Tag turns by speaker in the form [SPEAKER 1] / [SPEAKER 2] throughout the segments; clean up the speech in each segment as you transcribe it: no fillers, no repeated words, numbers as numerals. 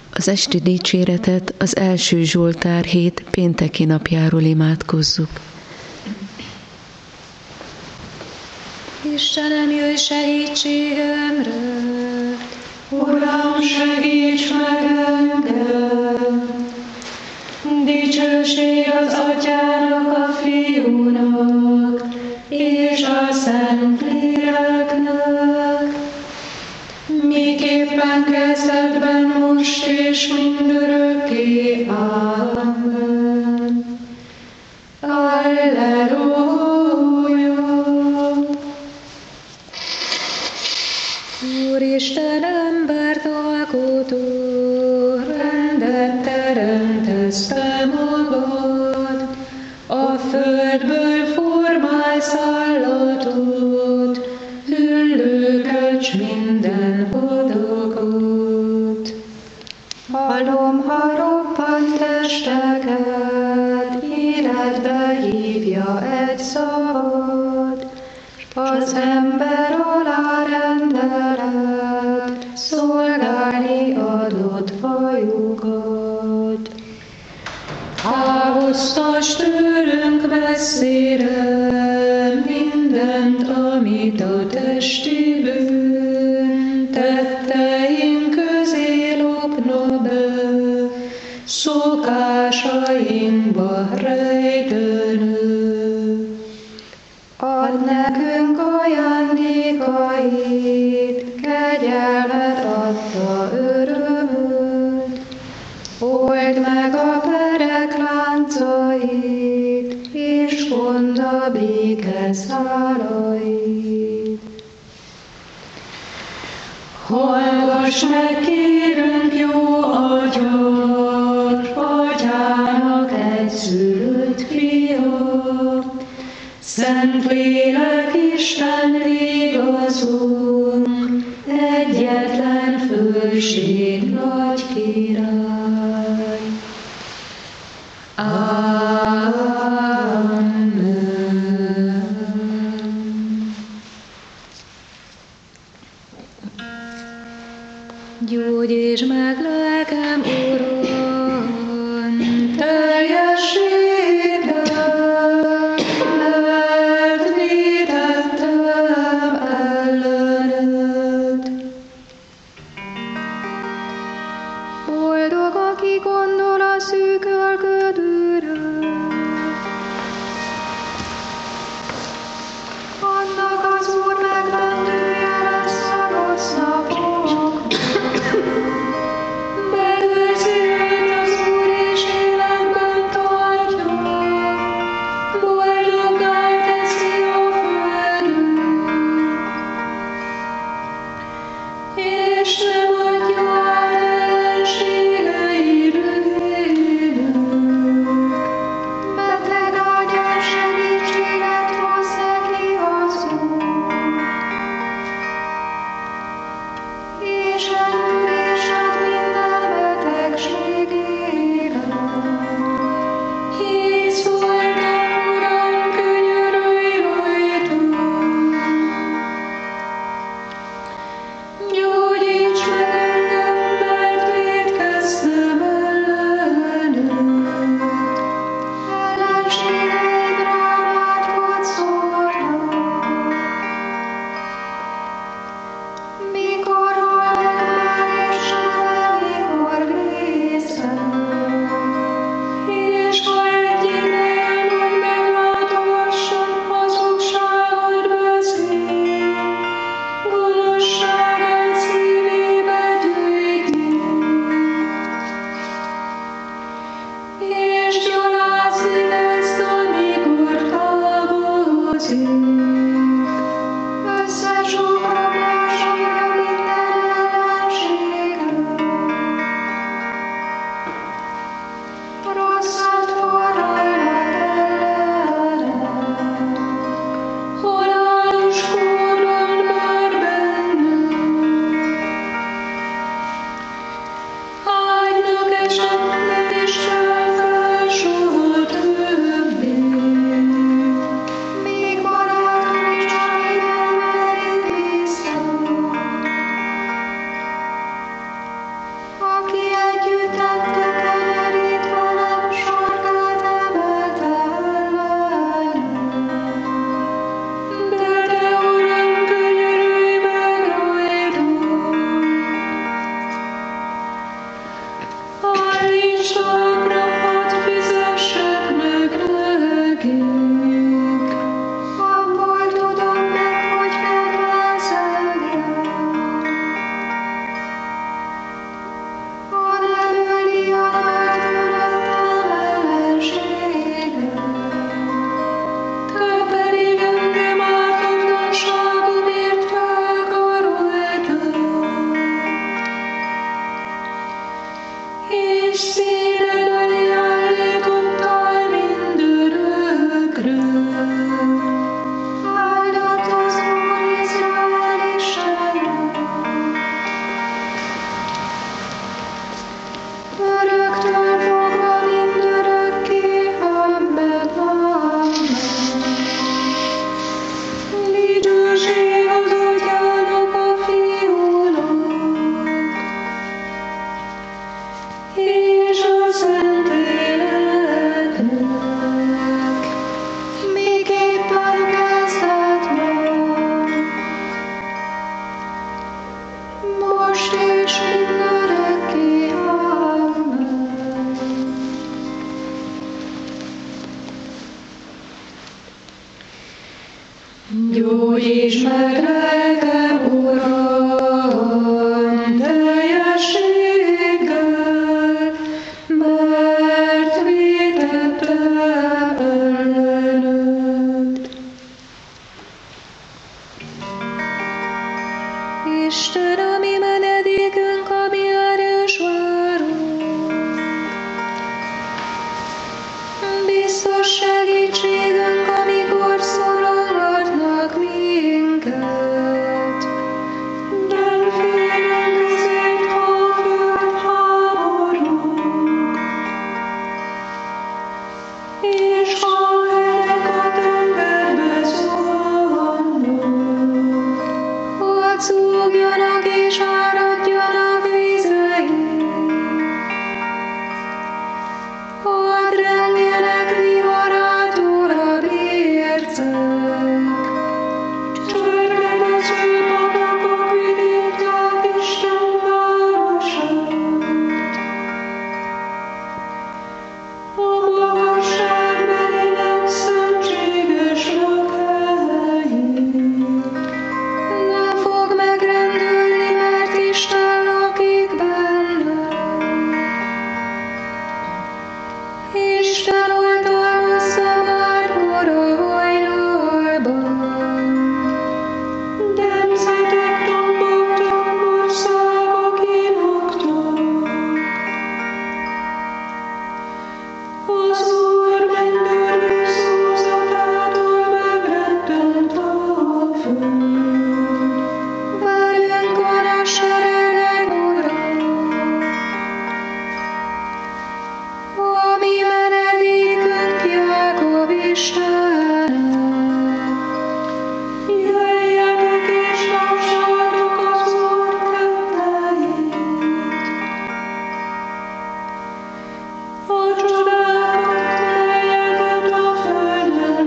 [SPEAKER 1] Az esti dicséretet az első Zsoltár hét pénteki napjáról imádkozzuk.
[SPEAKER 2] Istenem, jöjj segítségemre! Uram, segíts meg engem! Dicsőség az Atyának, a Fiúnak, és a Szentléleknek, miképpen kezdetben, most és mindörökké. Amen. Alleluja! Úristen, embert alkotó, rendet teremtesz te magad, a földből formálsz állatot, hüllőköcs minden adagot. Halom, ha roppant testeket, életbe hívja egy szabad, az ember alá rendelet, szolgálni adott fajukat. Távoztass tőlünk messzire mindent, amit a testi bűn tetteink közé lopna be, szokásainkba rejtőnő. Add nekünk ajándékait, kegyelmet adta örömöt, old meg a perek láncait, és vond a béke szálait. Hallgass meg, kérünk, jó Atyad, Atyának egyszülött fia, Szentlélek Isten igazunk, egyetlen fölség nagy király. Amen. Gyógyíts meg lelkem, Uram, teljességgel, mert vétettem ellened. Boldog, aki gondol a szűkölködőre, annak az Úr meglendője lesz a rossz napokban. Megőrzi őt az Úr, és életben tartja, boldoggá teszi a földön, és nem adja át ellenségei röhében. most és mindörökké. Amen. Gyógyíts meg lelkem, Uram, teljességgel, mert vétettem ellened. Isten, a mi menedékünk, a mi erős várunk, biztos segítségünk, amikor szorongatnak minket. Nem félünk ezért, ha a föld háborúg, és ha a hegyek a tengerbe zuhannak. Hadd zúgjanak és áradjanak vizei, hadd rengjenek viharától a bércek, csörgedező patakok vidítják Isten városát. A magasság melinek szentséges lakhelyét. Nem fog megrendülni, mert Isten lakik benne. Isten oltalmazza már kora hajnalban. Nemzetek tomboltak, országok inoktak. Az Úr mennydörgő szózatától megrettent a föld. Velünk van a seregek Ura, a mi menedékünk Jákob Istene. Jöjjetek és lássátok az Úr tetteit, a csodákat, melyeket a földön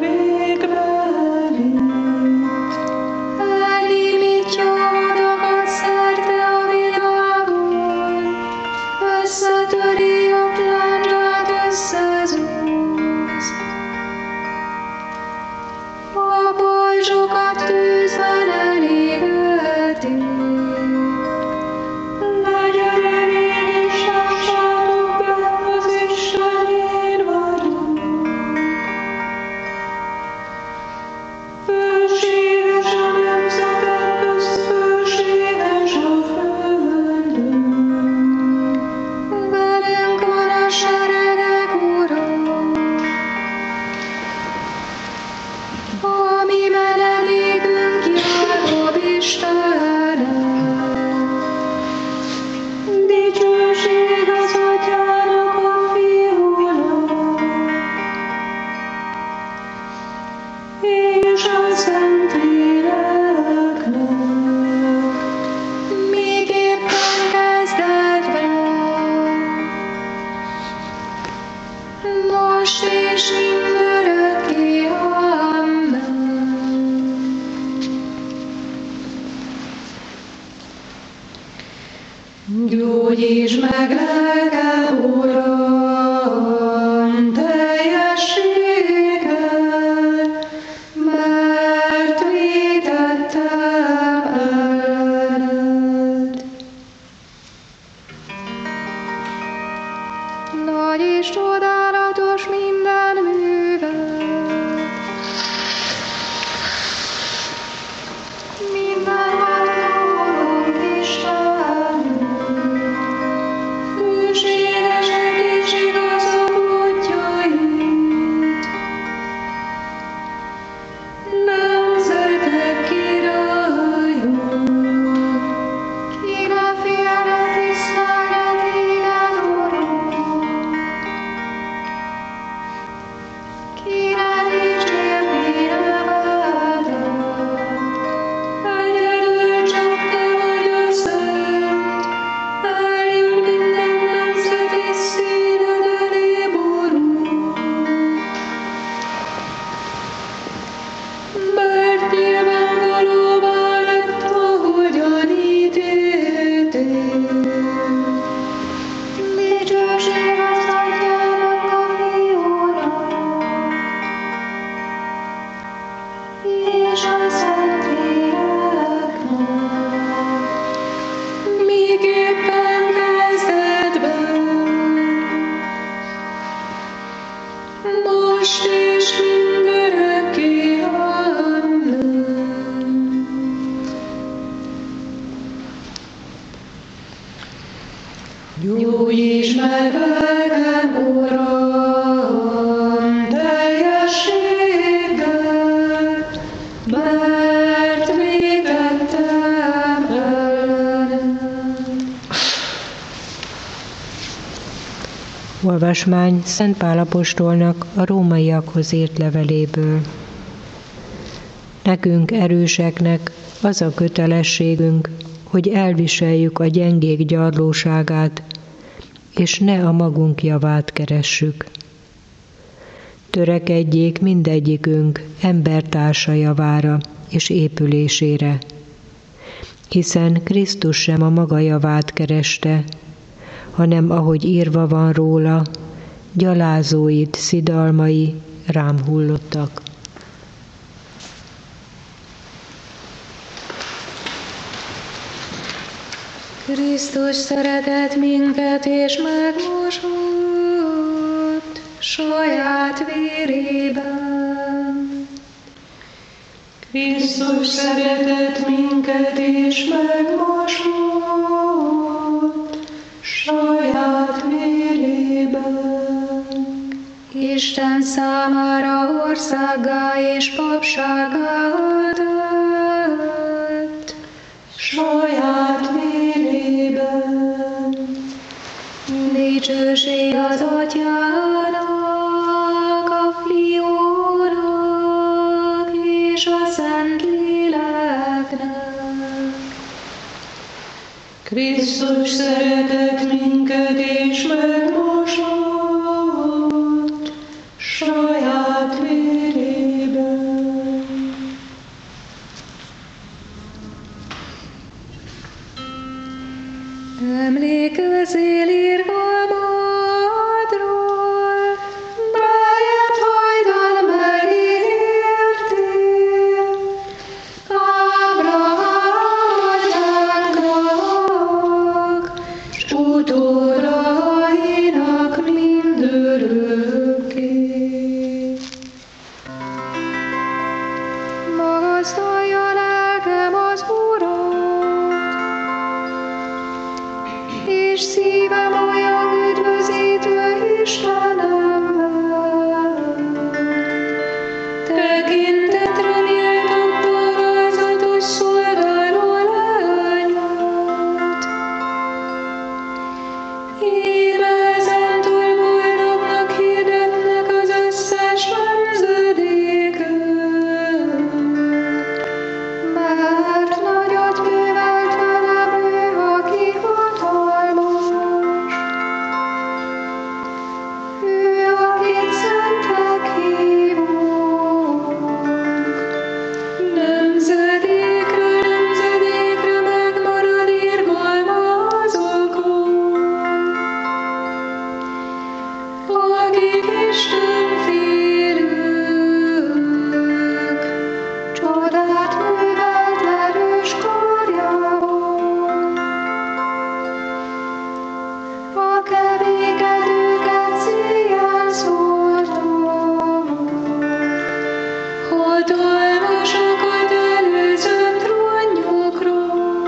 [SPEAKER 2] végbevitt. Elnémítja a vadakat szerte a világon, összetöri a plánját, összezúz. A pajzsokat tűzben elégeti. Legyen elég, és lássátok be, az Isten én vagyok. Fölséges a nemzetek közt, fölséges a földön. Velünk van a seregek Ura, a mi menedékünk Jákob Istene. Dicsőség az Atyának, a Fiúnak, és a Szentléleknek, miképpen kezdetben, most és mindörökké. Amen. Gyógyíts meg lelkem, Uram, teljességgel, mert vétettem ellened. Nagy és csodálatos minden műved, minden hatalom Istenünk, hűségesek Gyógyíts meg engem, Uram, teljességgel, mert vétettem ellened.
[SPEAKER 3] Olvasmány Szent Pál apostolnak a rómaiakhoz írt leveléből. Nekünk erőseknek az a kötelességünk, hogy elviseljük a gyengék gyarlóságát, és ne a magunk javát keressük. Törekedjék mindegyikünk embertársa javára és épülésére, hiszen Krisztus sem a maga javát kereste, hanem ahogy írva van róla, gyalázóit, szidalmai rám hullottak.
[SPEAKER 2] Krisztus szeretett minket és megmosott saját vérében. Krisztus szeretett minket és megmosott saját vérében. Isten számára országgá és papsággá adott saját vérében. Dicsőség az Atyának, a Fiúnak és a Szentléleknek. Krisztus szeretett minket és megmosott saját vérében. Emlékezzél irgalmadról, melyet hajdan megígértél Ábrahám atyánknak, s utódainak mindörökké. Magasztalja lelkem az Urat, és szívem olyan üdvözítő Istenemmel. Tekintetre méltóbb parázatos szolgáló lányát. Íme ezentúl boldognak hirdetnek az összes nemzedékön, mert nagyot művelt velem ő, aki hatalmas. Ő, akit szentek hívunk, nemzedékről nemzedékre megmarad irgalma azokon, akik Istenfélők, csodát művelt erős karjában. A kevékedőket széjjel szórta, hatalmasokat előzött trónjukról,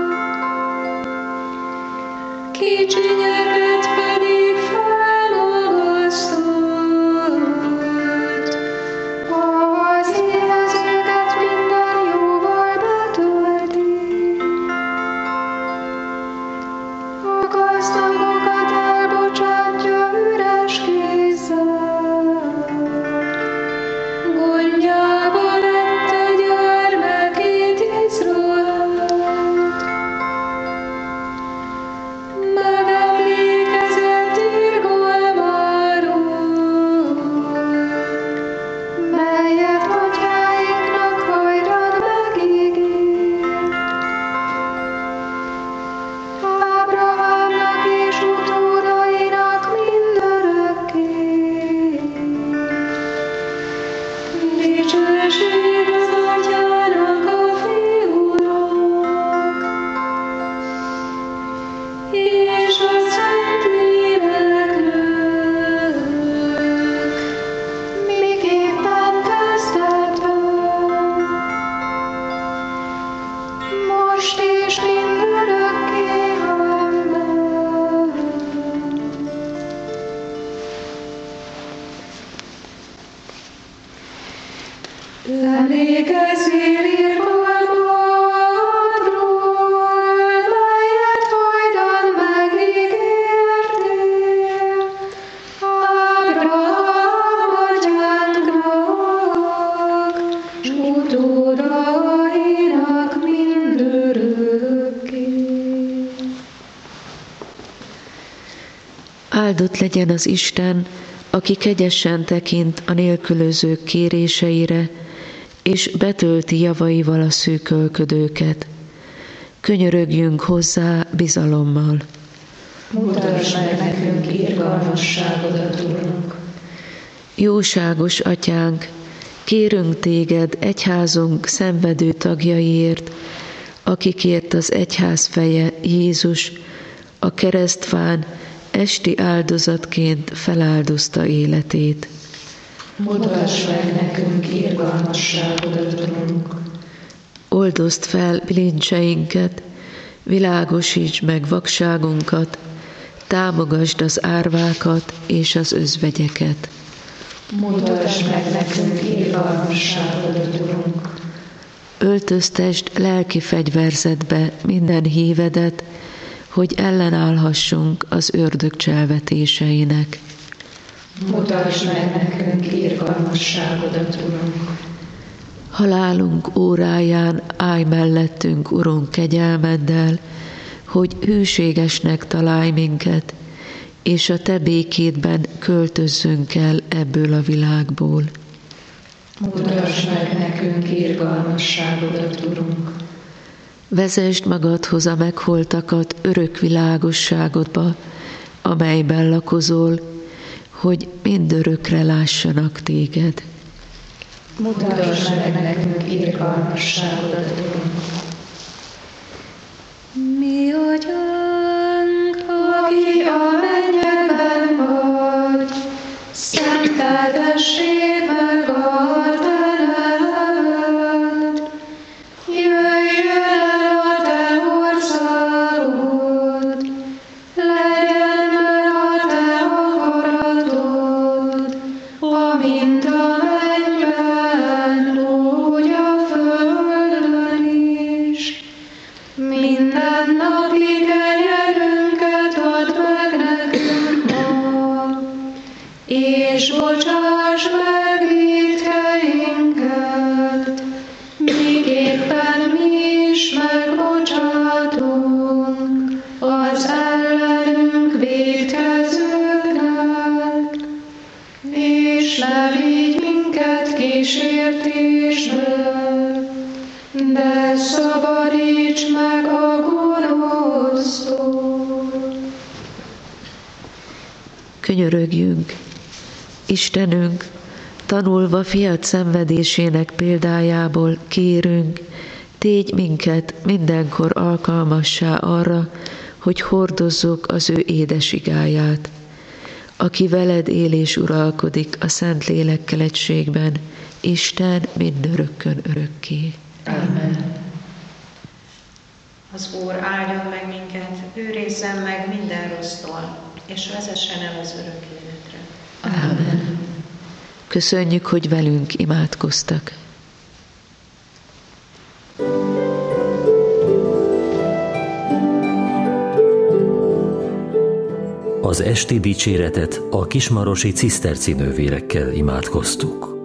[SPEAKER 2] kicsinyeket pedig felmagasztott, az éhezőket minden jóval betölti. A gazdagokat elbocsátja üres kézzel, gondjába vette gyermekét Izraelt. Megemlékezik emlékezzél irgalmadról, melyet hajdan megígértél Ábrahám atyánknak, s utódainak mindörökké.
[SPEAKER 1] Áldott legyen az Isten, aki kegyesen tekint a nélkülözők kéréseire, és betölti javaival a szűkölködőket. Könyörögjünk hozzá bizalommal.
[SPEAKER 3] Mutasd meg nekünk irgalmasságodat, Urunk.
[SPEAKER 1] Jóságos Atyánk, kérünk Téged egyházunk szenvedő tagjaiért, akikért az egyház feje, Jézus, a keresztfán esti áldozatként feláldozta életét.
[SPEAKER 3] Mutasd meg nekünk irgalmasságodat, Urunk.
[SPEAKER 1] Oldozd fel bilincseinket, világosítsd meg vakságunkat, támogasd az árvákat és az özvegyeket.
[SPEAKER 3] Mutasd meg nekünk irgalmasságodat, Urunk.
[SPEAKER 1] Öltöztesd lelki fegyverzetbe minden hívedet, hogy ellenállhassunk az ördög cselvetéseinek.
[SPEAKER 3] Mutasd meg nekünk irgalmasságodat, Urunk.
[SPEAKER 1] Halálunk óráján állj mellettünk, Urunk, kegyelmeddel, hogy hűségesnek találj minket, és a Te békédben költözzünk el ebből a világból.
[SPEAKER 3] Mutasd meg nekünk irgalmasságodat, Urunk.
[SPEAKER 1] Vezesd magadhoz a megholtakat örök világosságodba, amelyben lakozol, hogy mindörökre lássanak Téged.
[SPEAKER 3] Mutasd meg nekünk irgalmasságodat, Urunk.
[SPEAKER 2] Mi Atyánk, aki a mennyekben vagy, szenteltessék meg a Te neved. Jöjjön el a Te országod, legyen meg a Te akaratod, amint a mennyben, úgy a földön is. Mindennapi kenyerünket add meg nekünk ma, és bocsáss meg vétkeinket, miképpen mi is megbocsátunk az ellenünk vétkezőknek, és ne vigy minket kísértésbe, de szabadíts meg a gonosztól.
[SPEAKER 1] Könyörögjünk, Istenünk, tanulva fiad szenvedésének példájából kérünk, tégy minket mindenkor alkalmassá arra, hogy hordozzuk az ő édes igáját, aki veled él és uralkodik a Szentlélekkel egységben, Isten mindörökkön örökké.
[SPEAKER 3] Amen.
[SPEAKER 4] Az Úr áldjon meg minket, őrizzen meg minden rossztól, és vezessen el az örök életre.
[SPEAKER 1] Amen. Köszönjük, hogy velünk imádkoztak.
[SPEAKER 5] Az esti dicséretet a kismarosi ciszterci nővérekkel imádkoztuk.